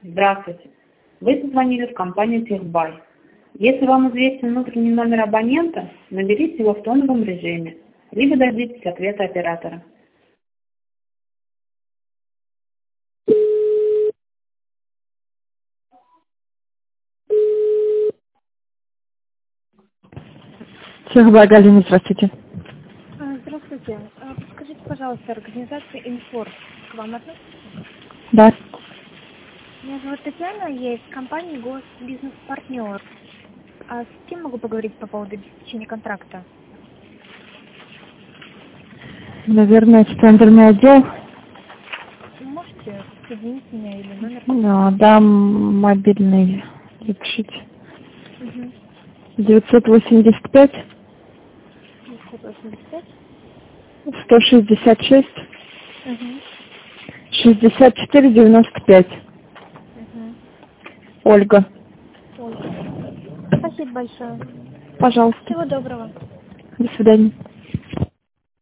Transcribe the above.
Здравствуйте. Вы позвонили в компанию Техбай. Если вам известен внутренний номер абонента, наберите его в тоновом режиме, либо дождитесь ответа оператора. Техбай, Галина, здравствуйте. Здравствуйте. Подскажите, пожалуйста, организация «Инфорс» к вам относится? Да. Меня зовут Татьяна, я из компании «Госбизнес-партнер». А с кем могу поговорить по поводу обеспечения контракта? Наверное, это тендерный отдел. Можете соединить меня или номер? Да, мобильный. Запишите. Угу. 985 985. 166 Угу. 64 95. Угу. Ольга. Ольга. Спасибо большое. Пожалуйста. Всего доброго. До свидания.